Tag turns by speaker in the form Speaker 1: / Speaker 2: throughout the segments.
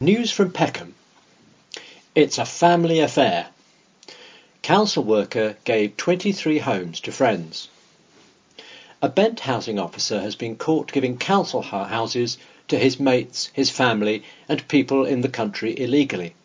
Speaker 1: News from Peckham. It's a family affair. Council worker gave 23 homes to friends. A Bent housing officer has been caught giving council houses to his mates, his family and people in the country illegally.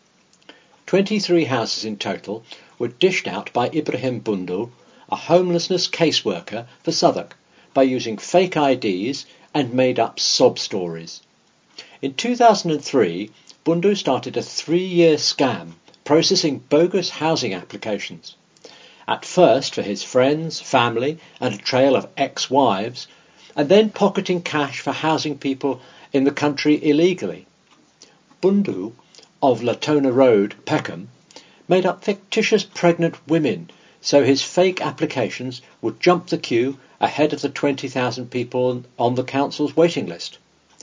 Speaker 1: 23 houses in total were dished out by Ibrahim Bundu, a homelessness caseworker for Southwark, by using fake IDs and made-up sob stories. In 2003, Bundu started a 3-year scam processing bogus housing applications. At first for his friends, family and a trail of ex-wives, and then pocketing cash for housing people in the country illegally. Bundu, of Latona Road, Peckham, made up fictitious pregnant women so his fake applications would jump the queue ahead of the 20,000 people on the council's waiting list.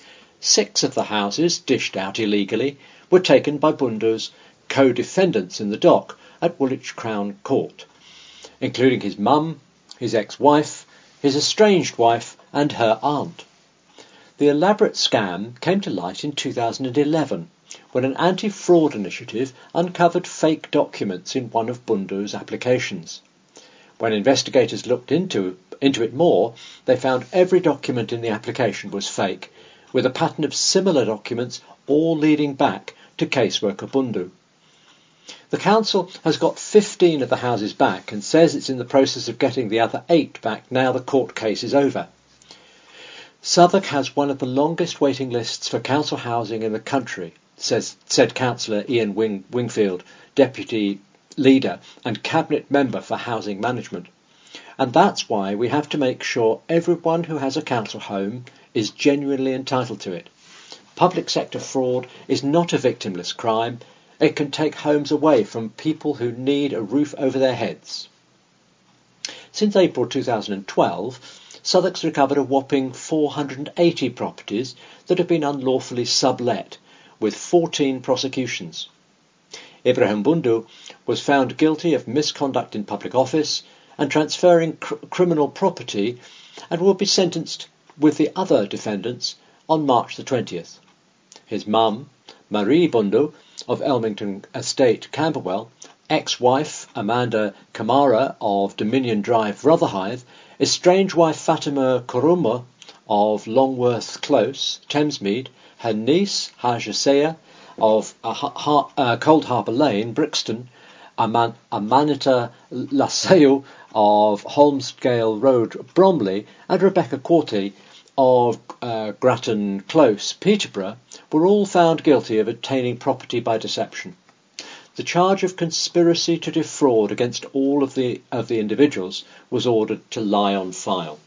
Speaker 1: 6 of the houses dished out illegally were taken by Bundu's co-defendants in the dock at Woolwich Crown Court, including his mum, his ex-wife, his estranged wife and her aunt. The elaborate scam came to light in 2011 when an anti-fraud initiative uncovered fake documents in one of Bundu's applications. When investigators looked into it more, they found every document in the application was fake, with a pattern of similar documents all leading back to caseworker Bundu. The council has got 15 of the houses back and says it's in the process of getting the other 8 back now the court case is over. Southwark has one of the longest waiting lists for council housing in the country, said Councillor Ian Wingfield, Deputy Leader and Cabinet Member for Housing Management. And that's why we have to make sure everyone who has a council home is genuinely entitled to it. Public sector fraud is not a victimless crime. It can take homes away from people who need a roof over their heads. Since April 2012, Southwark's recovered a whopping 480 properties that have been unlawfully sublet, with 14 prosecutions. Ibrahim Bundu was found guilty of misconduct in public office and transferring criminal property and will be sentenced with the other defendants on March the 20th. His mum, Marie Bundu, of Elmington Estate, Camberwell, ex-wife Amanda Kamara of Dominion Drive, Rotherhithe, estranged wife Fatima Kuruma of Longworth Close, Thamesmead, her niece Hajasea of Cold Harbour Lane, Brixton, Amanita Laseu of Holmesdale Road, Bromley, and Rebecca Quarty of Grattan Close, Peterborough, were all found guilty of obtaining property by deception. The charge of conspiracy to defraud against all of the individuals was ordered to lie on file.